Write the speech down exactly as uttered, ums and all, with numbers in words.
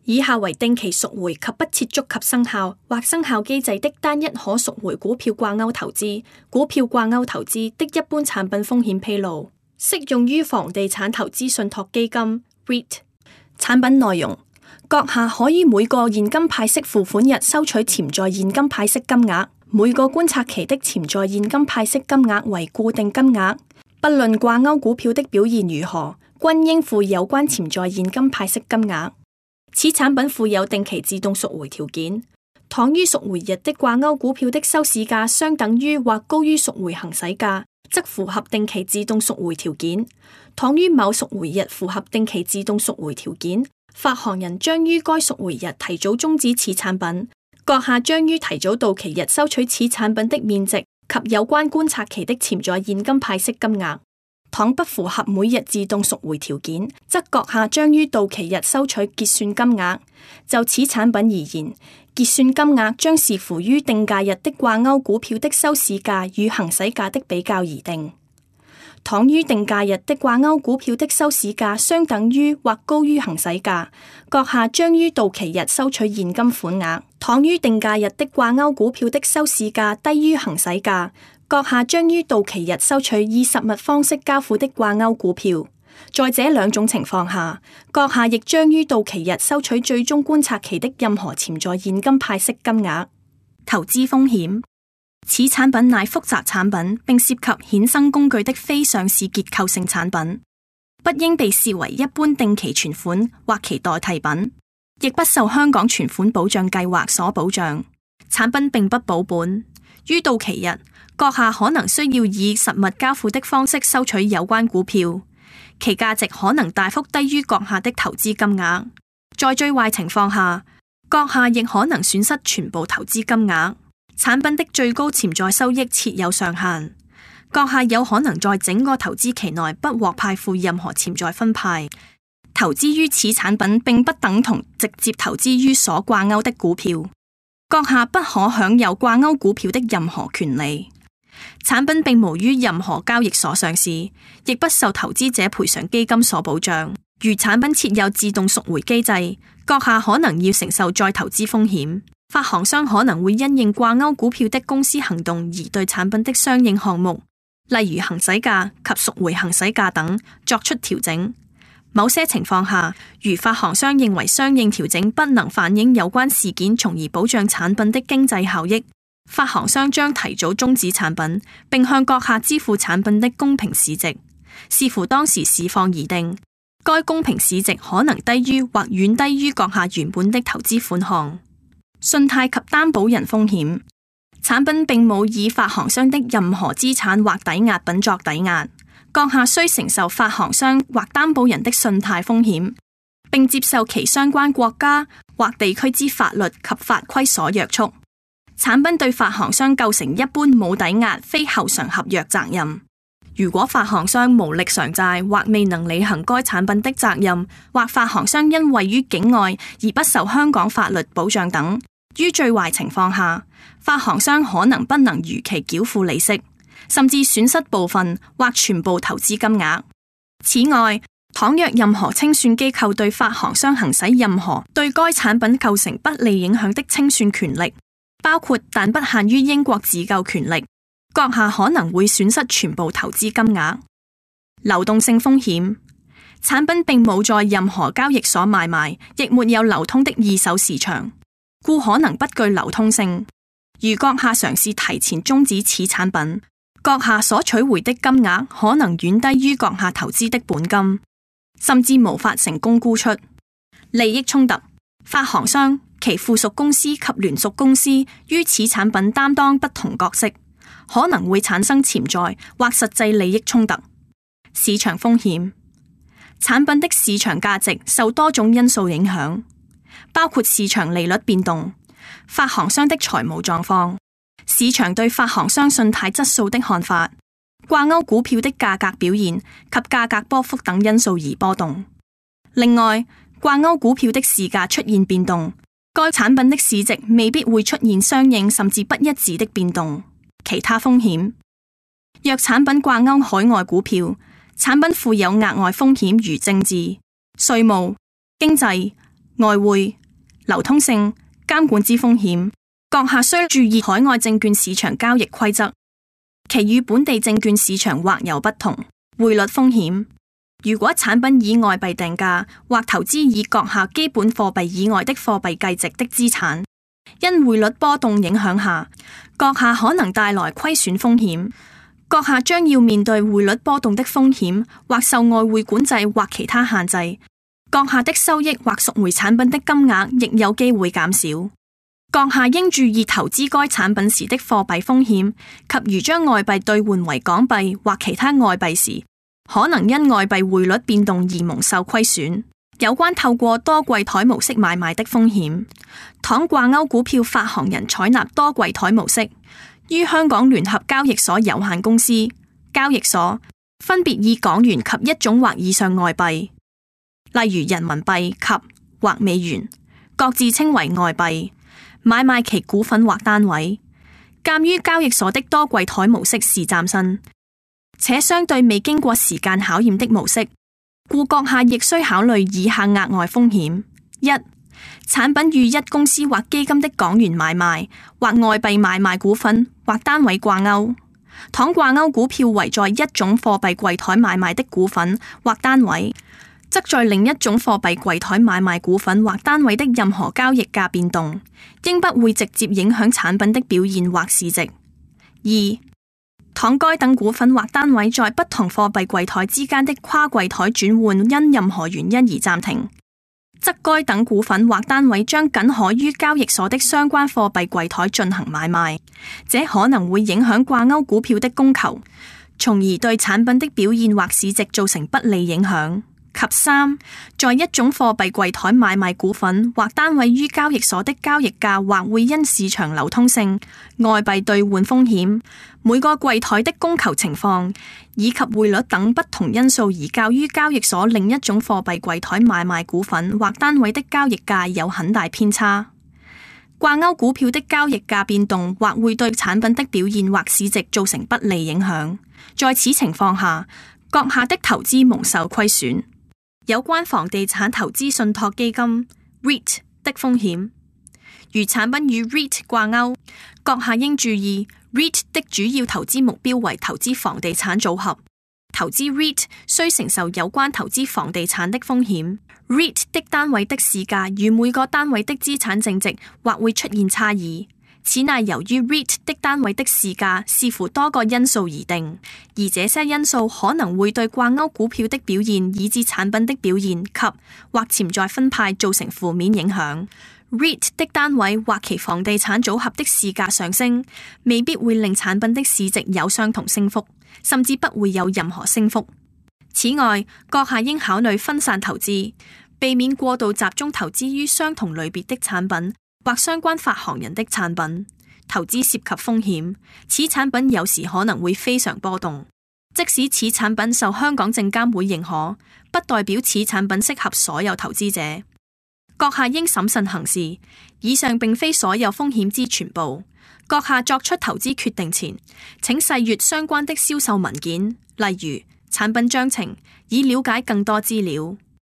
以下為定期贖回及不設觸及生效或生效機制的單一可贖回股票掛鈎投資、股票掛鈎投資的一般產品風險披露，適用於房地產投資信託基金 R E I T。 產品內容：閣下可以每個現金派息付款日收取潛在現金派息金額，每個觀察期的潛在現金派息金額為固定金額，不論掛鈎股票的表現如何，均應付有關潛在現金派息金額。此產品附有定期自動贖回條件，倘於贖回日的掛鈎股票的收市價相等於或高於贖回行使價，則符合定期自動贖回條件；倘於某贖回日符合定期自動贖回條件，發行人將於該贖回日提早終止此產品，閣下將於提早到期日收取此產品的面值及有關觀察期的潛在現金派息金額。倘不符合每日自動贖回條件，則閣下將於到期日收取結算金額。就此產品而言，結算金額將視乎於定價日的掛鈎股票的收市價與行使價的比較而定。倘於定價日的掛鈎股票的收市價相等於或高於行使價，閣下將於到期日收取現金款額；倘於定價日的掛鈎股票的收市價低於行使價，閣下將於到期日收取以實物方式交付的掛鈎股票。在這兩種情況下，閣下亦將於到期日收取最終觀察期的任何潛在現金派息金額。投資風險：此產品乃複雜產品，並涉及衍生工具的非上市結構性產品，不應被視為一般定期存款或其代替品，亦不受香港存款保障計劃所保障。產品並不保本，於到期日，閣下可能需要以實物交付的方式收取有關股票，其價值可能大幅低於閣下的投資金額。在最壞情況下，閣下亦可能損失全部投資金額。產品的最高潛在收益設有上限，閣下有可能在整個投資期內不獲派付任何潛在分派。投資於此產品並不等同直接投資於所掛鈎的股票，閣下不可享有掛鈎股票的任何權利。產品並無於任何交易所上市，亦不受投資者賠償基金所保障。如產品設有自動贖回機制，閣下可能要承受再投資風險。發行商可能會因應掛鈎股票的公司行動而對產品的相應項目，例如行使價及贖回行使價等作出調整。某些情況下，如發行商認為相應調整不能反映有關事件，從而保障產品的經濟效益，發行商將提早終止產品，並向閣下支付產品的公平市值，視乎當時市況而定。該公平市值可能低於或遠低於閣下原本的投資款項。信貸及擔保人風險：產品並冇以發行商的任何資產或抵押品作抵押，閣下需承受發行商或擔保人的信貸風險，並接受其相關國家或地區之法律及法規所約束。產品對發行商構成一般冇抵押非後償合約責任。如果發行商無力償債或未能履行該產品的責任，或發行商因位於境外而不受香港法律保障等，於最壞情況下，發行商可能不能如期繳付利息，甚至損失部分或全部投資金額。此外，倘若任何清算機構對發行商行使任何對該產品構成不利影響的清算權力，包括但不限於英國自救權力，閣下可能會損失全部投資金額。流動性風險：產品並冇在任何交易所買賣，亦沒有流通的二手市場，故可能不具流通性。如閣下嘗試提前終止此產品，閣下所取回的金額可能遠低於閣下投資的本金，甚至無法成功沽出。利益衝突：發行商、其附屬公司及聯屬公司於此產品擔當不同角色，可能會產生潛在或實際利益衝突。市場風險：產品的市場價值受多種因素影響，包括市場利率變動、發行商的財務狀況、市場對發行商信貸質素的看法、掛鈎股票的價格表現及價格波幅等因素而波動。另外，掛鈎股票的市價出現變動，該產品的市值未必會出現相應甚至不一致的變動。其他風險：若產品掛鈎海外股票，產品附有額外風險如政治、稅務、經濟、 外匯、流通性、監管之風險。閣下需注意海外證券市場交易規則，其與本地證券市場或有不同。匯率風險。如果產品以外幣定價或投資以閣下基本貨幣以外的貨幣計值的資產，因匯率波動影響下，閣下可能帶來虧損風險。閣下將要面對匯率波動的風險，或受外匯管制或其他限制。閣下的收益或贖回產品的金額亦有機會減少。閣下應注意投資該產品時的貨幣風險，及如將外幣兌換為港幣或其他外幣時，可能因外幣匯率變動而蒙受虧損。有關透過多櫃台模式買賣的風險，倘掛鈎股票發行人採納多櫃台模式，於香港聯合交易所有限公司交易所分別以港元及一種或以上外幣，例如人民幣及或美元，各自稱為外幣，買賣其股份或單位。鑒於交易所的多櫃台模式是嶄新且相對未經過時間考驗的模式，故閣下亦需考慮以下額外風險：一、產品與一公司或基金的港元買賣或外幣買賣股份或單位掛鈎，倘掛鈎股票為在一種貨幣櫃台買賣的股份或單位，則在另一種貨幣櫃台買賣股份或單位的任何交易價變動，應不會直接影響產品的表現或市值。二、倘該等股份或單位在不同貨幣櫃台之間的跨櫃台轉換因任何原因而暫停，則該等股份或單位將僅可於交易所的相關貨幣櫃台進行買賣，這可能會影響掛鈎股票的供求，從而對產品的表現或市值造成不利影響。及三，在一種貨幣櫃台買賣股份或單位於交易所的交易價或會因市場流通性、外幣兌換風險、每個櫃台的供求情況以及匯率等不同因素而較於交易所另一種貨幣櫃台買賣股份或單位的交易價有很大偏差。掛鈎股票的交易價變動或會對產品的表現或市值造成不利影響，在此情況下，閣下的投資蒙受虧損。有關房地產投資信託基金 REIT 的風險，如產品與 REIT 掛鈎，閣下應注意 REIT 的主要投資目標為投資房地產組合，投資 REIT 需承受有關投資房地產的風險。REIT 的單位的市價與每個單位的資產淨值或會出現差異，此乃由於 REIT 的單位的市價視乎多個因素而定，而這些因素可能會對掛鈎股票的表現以至產品的表現及或潛在分派造成負面影響。REIT 的單位或其房地產組合的市價上升，未必會令產品的市值有相同升幅，甚至不會有任何升幅。此外，閣下應考慮分散投資，避免過度集中投資於相同類別的產品或相關發行人的產品。投資涉及風險，此產品有時可能會非常波動。即使此產品受香港證監會認可，不代表此產品適合所有投資者。閣下應審慎行事，以上並非所有風險之全部。閣下作出投資決定前，請細閱相關的銷售文件，例如產品章程，以了解更多資料。